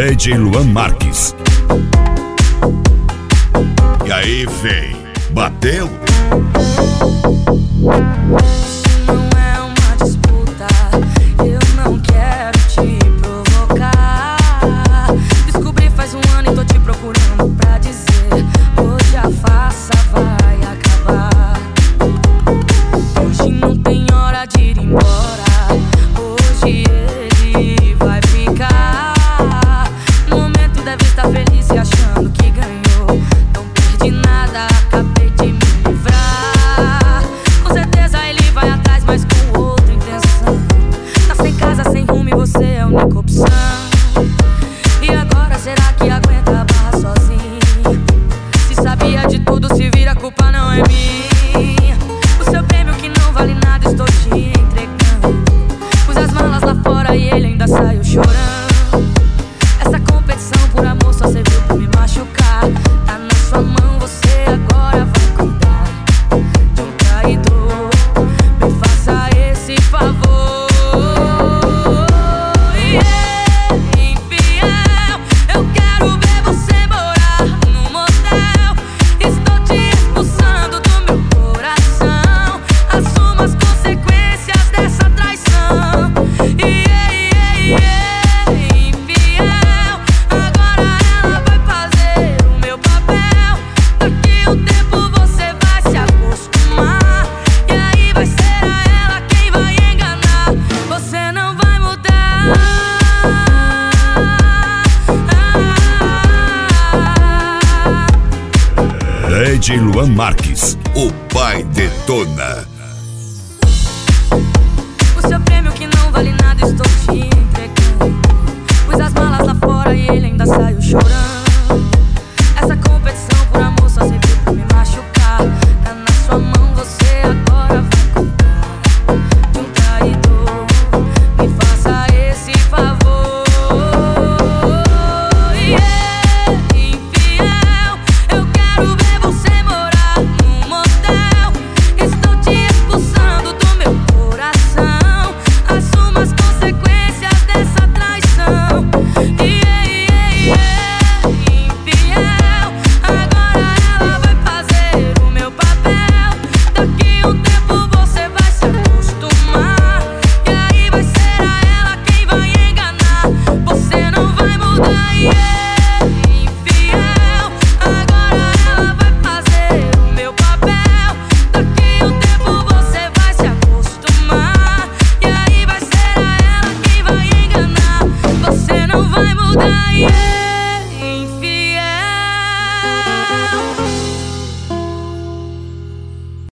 DJ Luan Marques. E aí, véi, bateu? Não é uma disputa, eu não quero te provocar. Descobri faz um ano e tô te procurando pra dizer: hoje a farsa vai acabar. Hoje não tem hora de ir embora, hoje ele vai ficar. No momento deve estar feliz e achando que ganhou. Não perdi nada, acabei de me livrar. Com certeza ele vai atrás, mas com outra intenção. Tá sem casa, sem rumo e você é a única opção. E agora será que aguenta a barra sozinho? Se sabia de tudo, se vira, a culpa não é minha. O seu prêmio que não vale nada, estou te entregando. Pus as malas lá fora e ele ainda saiu chorando. Essa competição por amor só serviu pra me machucar. Tá na sua mão, você agora vai cuidar de um traidor. Me faça esse favor. Infiel, eu quero ver você morar num motel. Estou te expulsando do meu coração. Assuma as consequências dessa traição. Infiel, agora ela vai fazer o meu papel. Daqui um tempo você vai se acostumar. E aí vai ser a ela quem vai enganar. Você não vai mudar. DJ Luan Marques, o pai detona. O seu prêmio que não vale nada, estou te entregando. Pus as malas lá fora e ele ainda saiu chorando. Essa competição por amor só serviu pra me machucar. Tá na sua mão, você agora vai cuidar de um traidor. Me faça esse favor. Infiel, eu quero ver você morar num motel. Estou te expulsando do meu coração. Assuma as consequências dessa traição. Infiel, agora ela vai fazer o meu papel. Daqui um tempo você vai se acostumar. E aí vai ser a ela quem vai enganar. Você não vai mudar.